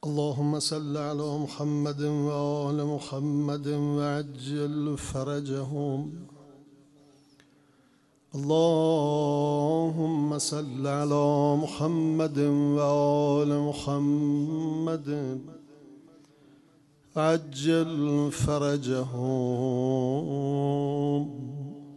اللهم صل على محمد وآل محمد وعجل فرجهم. اللهم صل على محمد وآل محمد وعجل فرجهم.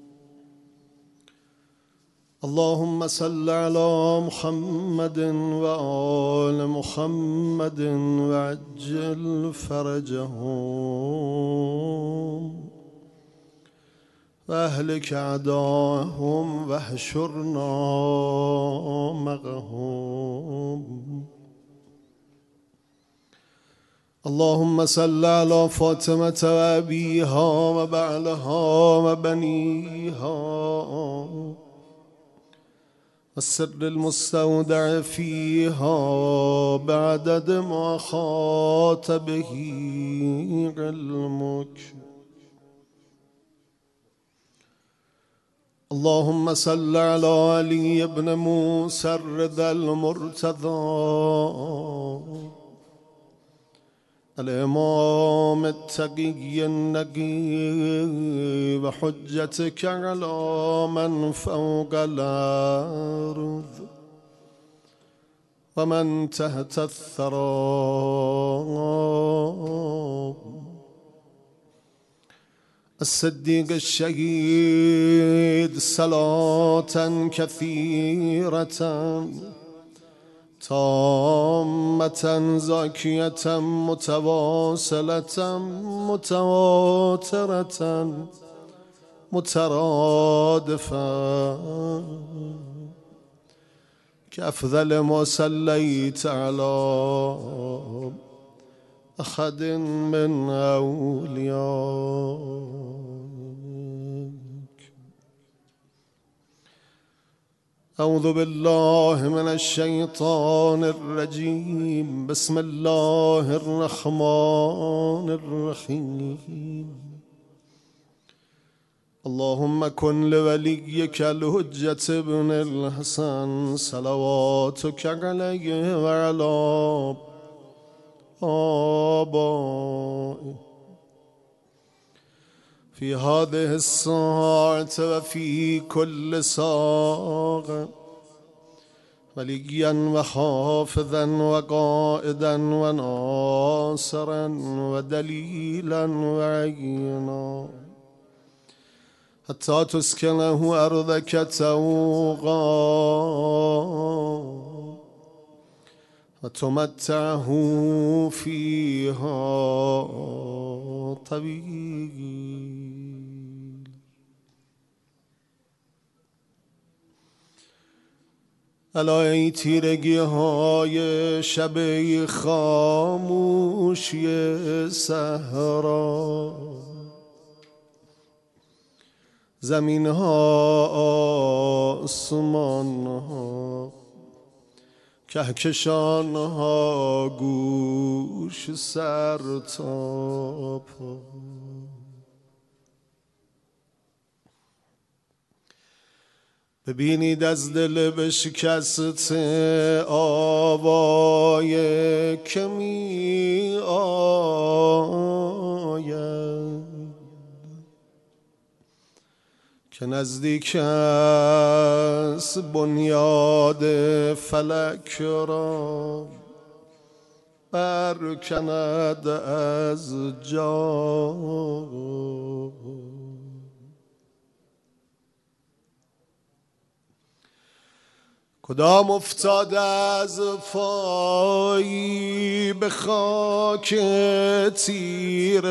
اللهم صل على محمد وآل محمد وعجل فرجهم وأهلك أعداءهم واحشرنا معهم. اللهم صل على فاطمة وأبيها وبعلها وبنيها السر المستودع فيها بعدد ما خاط به علمك. اللهم صل على علي بن موسى الرضا المرتضى الإمام التقي النقي وحجتك على من فوق الأرض ومن تحت الثرى الصديق الشهيد صلاة كثيرة تامة زاكية متواصلة متواترة مترادفة كأفضل ما صليت على أحد من أوليائك. أعوذ بالله من الشيطان الرجيم. بسم الله الرحمن الرحيم. اللهم كن لوليك الحجة بن الحسن صلواتك عليه وعلى آبائه في هذه الساعة وفي كل ساعة وليا وحافظا وقائدا وناصرا ودليلا وعينا حتى تسكنه أرضك توغا وتمتعه فيها طويل. الا ای تیرگی های شب خاموشی صحرا، زمین ها آسمان ها کهکشان ها گوش سر تا پا. ببینید از دل بشکست آوای که می آید که نزدیک است بنیاد فلک را برکند از جا. کدام افتاده از پایی به خاک تیره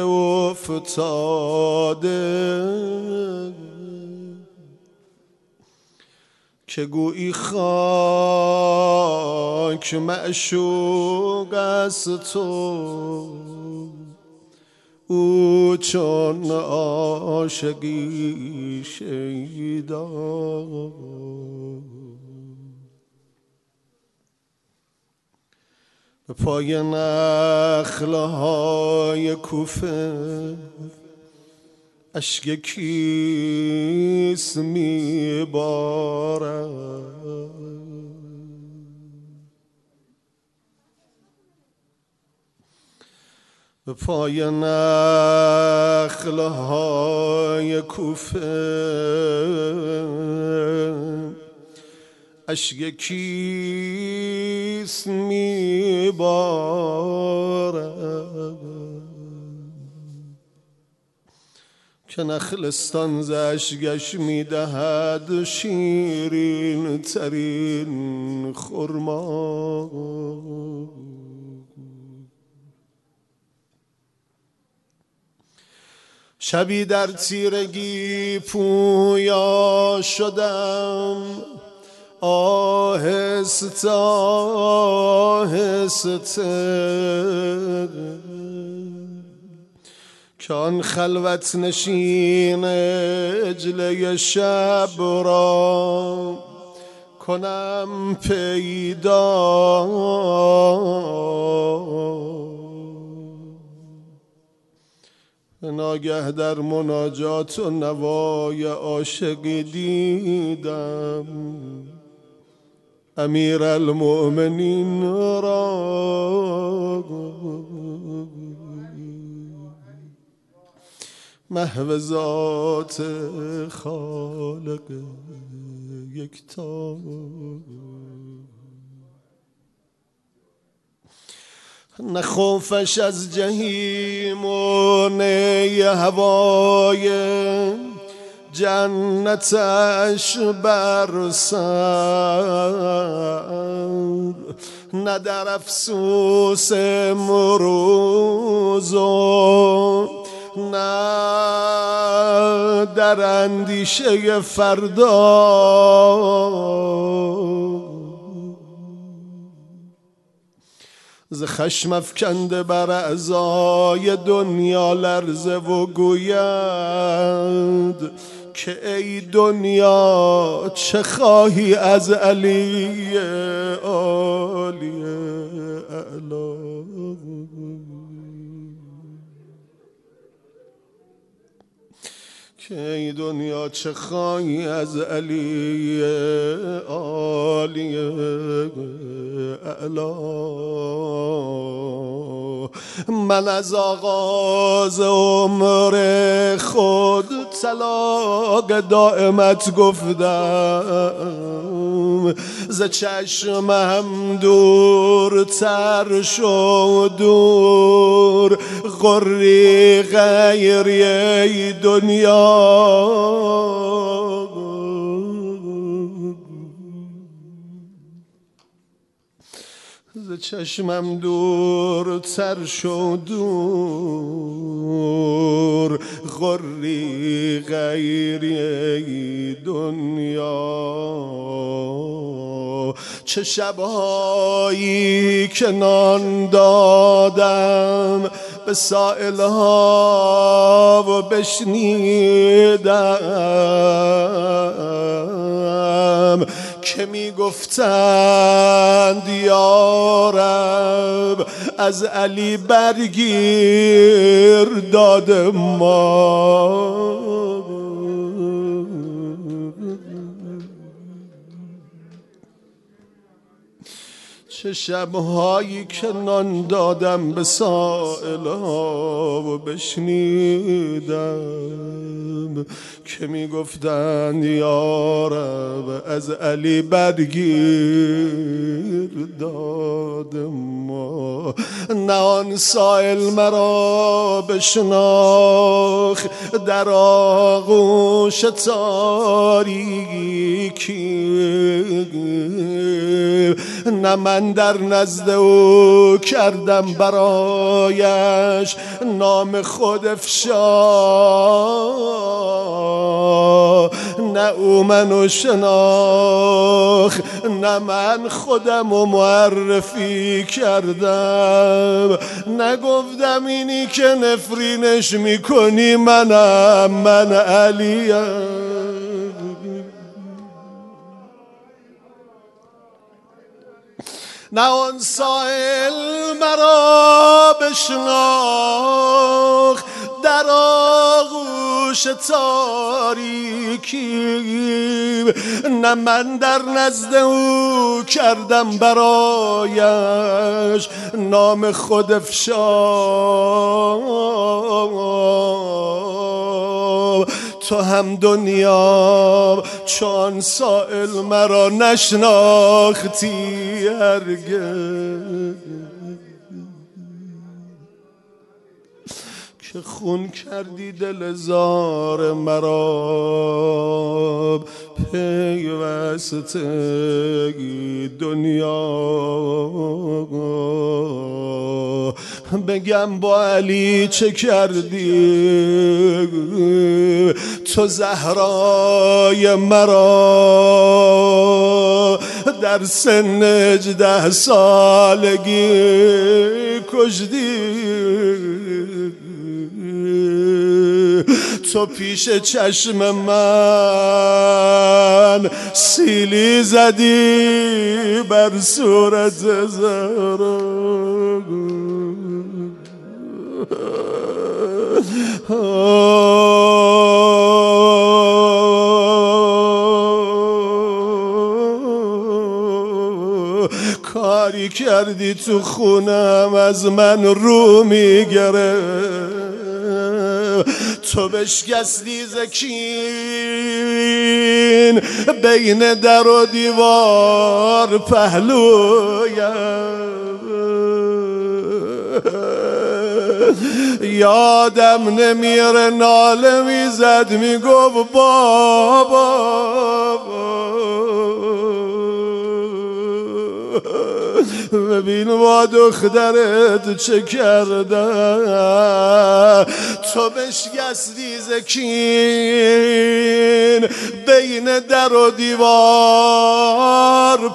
افتاده که گویی خاک معشوق است تو، او چون عاشقی شیدا. به پای نخلهای کوفه اشک کیست میبارد؟ به پای نخلهای کوفه اشک کیست میبارد که نخلستان ز اشکش میدهد شیرین ترین خرما. شبی در تیرگی پویا شدم، آهسته آهسته که آن خلوت نشین اجله شب را کنم پیدا. ناگه در مناجات و نوای عاشقی دیدم امیر المؤمنین را، محو ذات خالق یکتا. نه خوفش از جهیم و نه هوای جنتش بر سر، نه در افسوس امروز و نه در اندیشه فردا. ز خشم افکنده بر اعضای دنیا لرزه و گوید که ای دنیا چه خواهی از علی عالی اعلا. که ای دنیا چه خواهی از علی عالی اعلا. من از آغاز عمر خود طلاق دائمت گفتم، ز چشمم دورتر شد دور غری غیری ای دنیا. ز چشمم دورتر شد دور غری غیری ای دنیا. چه شبهایی که نان دادم به سائلها و بشنیدم که می گفتند یا رب از علی برگیر داد ما. چه شبهایی که نان دادم به سائلها و بشنیدم که می گفتند یا رب از علی برگیر داد ما. نه آن سائل مرا بشناخت در آغوش تاریکی، نه من در نزد او کردم برایش نام خود افشا. نه او منو شناخت نه من خودم و معرفی کردم. نگفتم اینی که نفرینش میکنی منم، من علیم. نه آن سائل مرا بشناخت در آغوش آغوش تاریکی، نه من در نزد او کردم برایش نام خود افشا. تو هم دنیا چون سائل مرا نشناختی هرگز، که خون کردی دل زار مرا پیوسته دنیا. بگم با علی چه کردی تو زهرای مرا، در سن 18 سالگی کشتی. تو پیش چشم من سیلی زدی بر صورت زهرا. کاری کردی تو خونم از من رو میگرفت، تو بشکستی زکین بین در و دیوار پهلویم. یادم نمیره ناله میزد میگفت بابا ببین با دخترت چه کردن. تو بشکستی زکین بین در و دیوار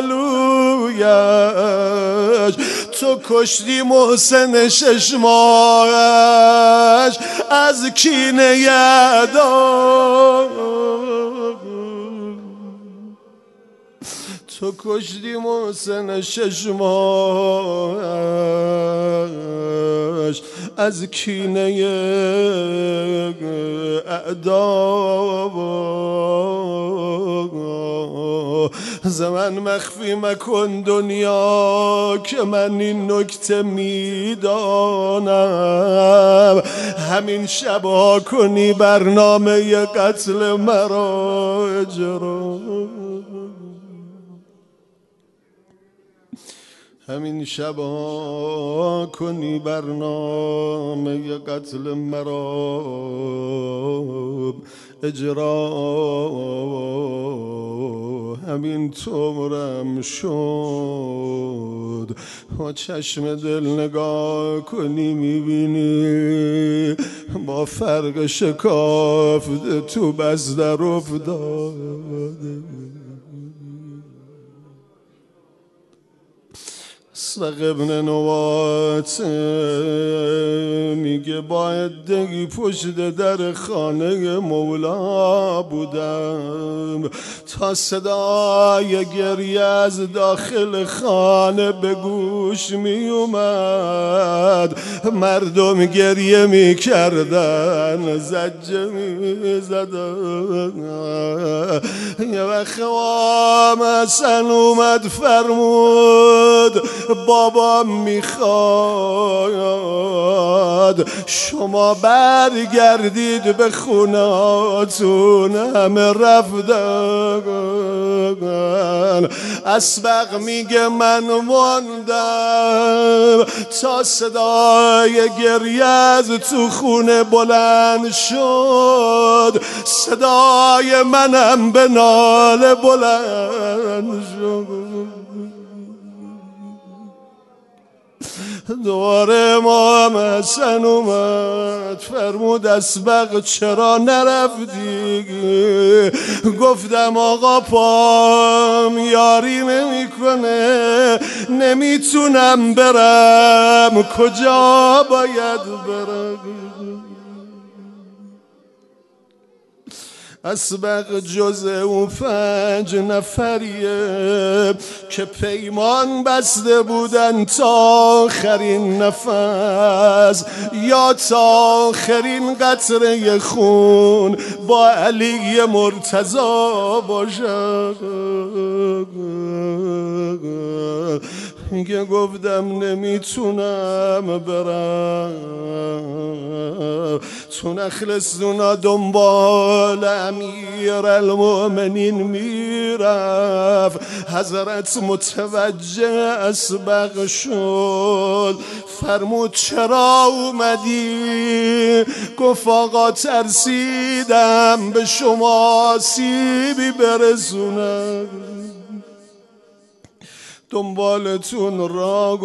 پهلویش، تو کشتی محسن 6 ماهش از کینه یدا. تو کشتی محسن 6 ماهش از کینه اعدا. زمن مخفی مکن دنیا که من این نکته میدانم، همین شبها کنی برنامه قتل مرا اجرا. همین شبها کنی برنامه قتل مرا اجرا. همین طورم شد با چشم دل نگاه کنی میبینی با فرق شکافته تو بستر افتاده. اسحاق ابن نوات میگه باید دقی پشت در خانه مولا بودم تا صدای گریه از داخل خانه به گوش می اومد. مردم گریه می کردن، زجه می زدن. یه وقت امام حسن اومد فرمود بابام میخواد شما برگردید به خونهاتون. همه رفتن. اسبق میگه من موندم تا صدای گریه از تو خونه بلند شد. صدای منم به ناله بلند شد. دوباره امام حسن اومد فرمود اسبق چرا نرفتی؟ گفتم آقا پام یاری نمیکنه، نمیتونم برم. کجا باید برم؟ اسبق جز او 5 نفریه که پیمان بسته بودن تا آخرین نفس، یا تا آخرین قطره خون با علی مرتضی باشد. که گفتم نمیتونم برم تو نخلصونا دنبال امیر المؤمنین میرفت. حضرت متوجه اسبق شد، فرمود چرا اومدی؟ گفت آقا ترسیدم به شما آسیبی برسونم، دنبالتون راه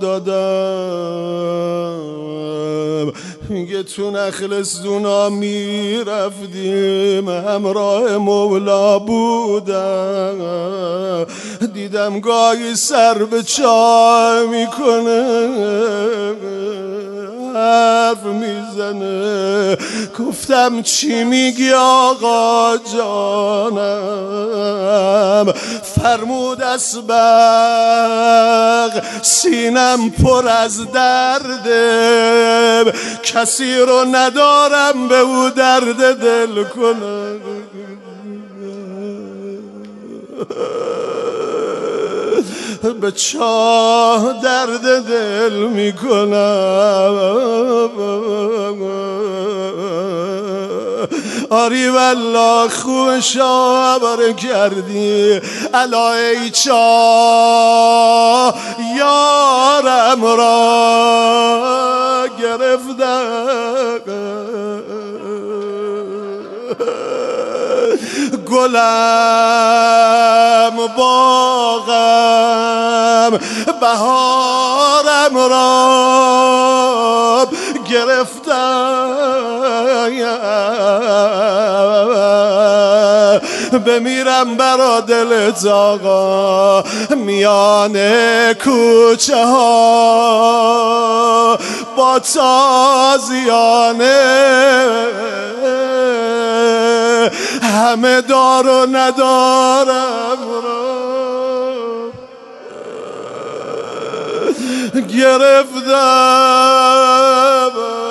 افتادم. میگه تو نخلصونا میرفتیم، همراه مولا بودم، دیدم گاهی سر به چای میکنه، حرف میزنه. گفتم چی میگی آقا جانم؟ فرمود اسبق سینم پر از درده، کسی رو ندارم به او درد دل کنم. به چاه درد دل میکنم. آری والله خوش آور کردی علای چاه، یارم را گرفتم. گلم باغم بهارم را گرفتم. بمیرم برا دلت آقا میان کوچه ها با تازیانه، همه دار و ندارم گرفتم.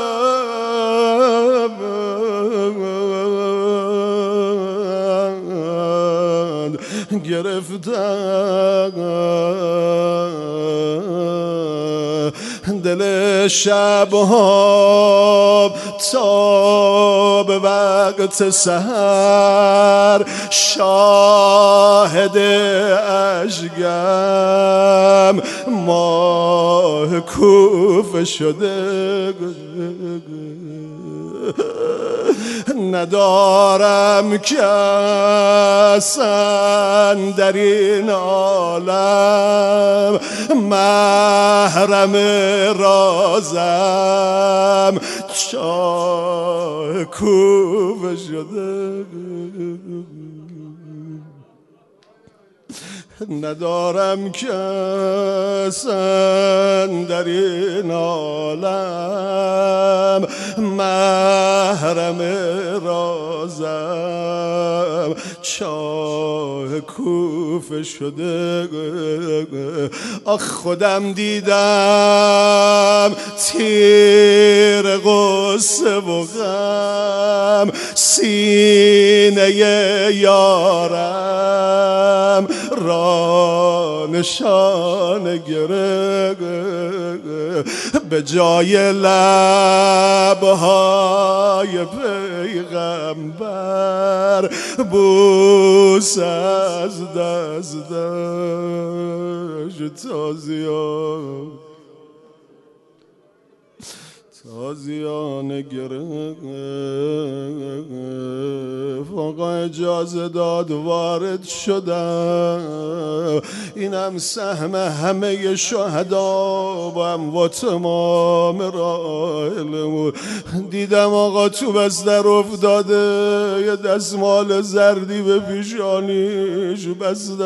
دل شبها تا به وقت سحر شاهد اشکم ماه کوفه شده. ندارم کس در این عالم محرم رازم، چاه کوفه شده. ندارم کس در این عالم محرم رازم، چاه کوفه شده. آخ خودم دیدم تیر غصه و غم سینه یارم را نشان گره، به جای لبهای پیغمبر بوس از دستش تازیانه گرفت. آقا اجازه داد وارد شدم، اینم سهم همه شهدا و اموات امام راحلمون. دیدم آقا تو بستر افتاده، یه دستمال زردی به پیشانیش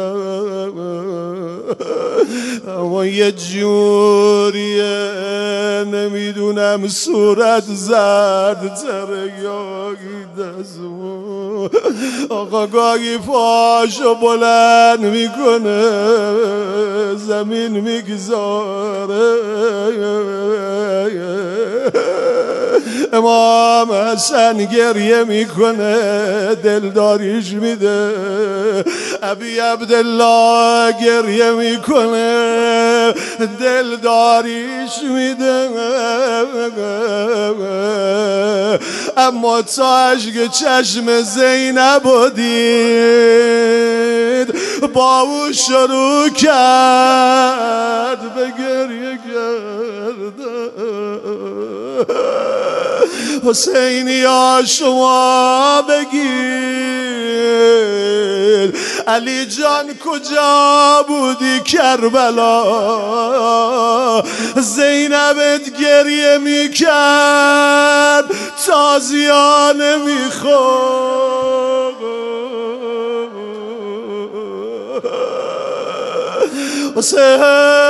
بستم، اما یه جوریه نمیدونم صورت زرد تره یا دزمو آقا گاهی پاشو بلند میکنه زمین میگذاره امام حسن گریه میکنه دلداریش میده ابی عبدالله گریه میکنه دلداریش میده اما تا اشک چشم زینب دید با او شروع کرد به گریه کردن حسینیا شما بگید علی جان کجا بودی کربلا زینبت گریه میکرد تازیانه میخورد حسین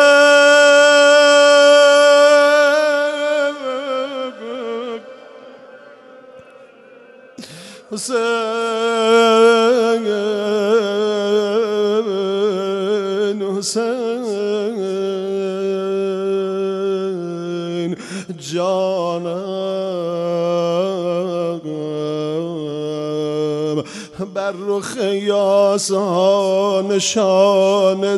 حسین حسین جانم بر رخ یاسا نشانه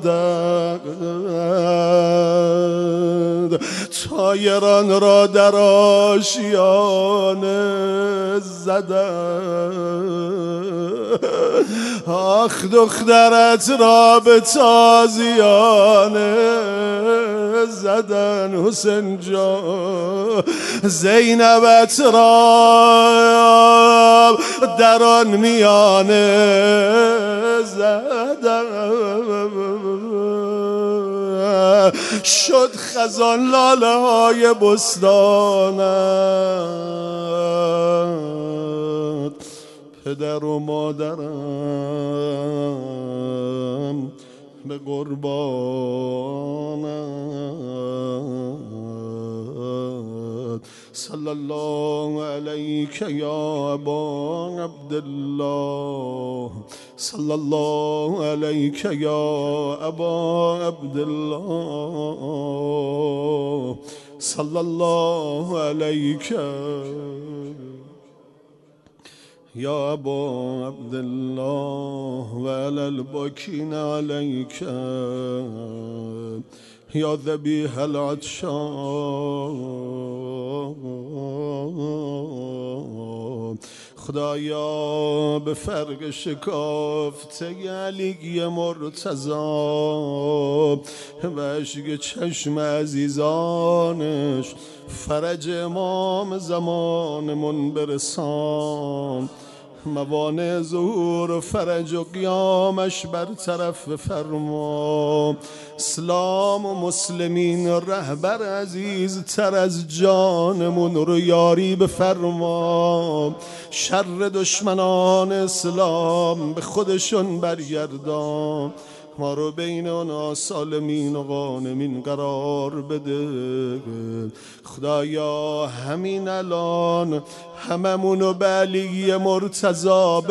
زدند طایران را در آشیانه زدند آخ دخترت را به تازیانه زدن حسین جان زینبت را در آن میانه زدن شد خزان لاله های بستانت پدر و مادرم به قربانت صلی الله علیک یا ابا عبدالله صلی الله علیک یا ابا عبدالله صلی الله علیک یا ابا عبدالله و علی الباکین علیک یا ذبیح العطشان خدایا به فرق شکافته علی مرتضی و اشک چشم عزیزانش فرج امام زمانمون برسان موانع ظهور و فرج و قیامش برطرف بفرما اسلام و مسلمین و رهبر عزیز تر از جانمون رو یاری بفرما شر دشمنان اسلام به خودشون برگردان ما رو بین اونا سالمین و غانمین قرار بده خدایا همین الان هممونو به علی مرتضی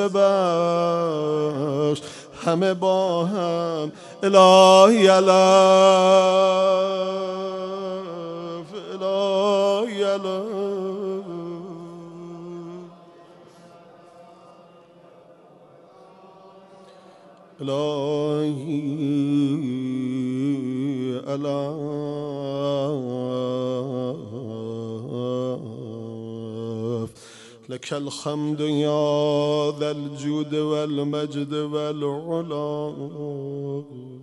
ببخش همه با هم الهی الف الهی الف الهی الف لك الحمد يا ذا الجود والمجد والعلا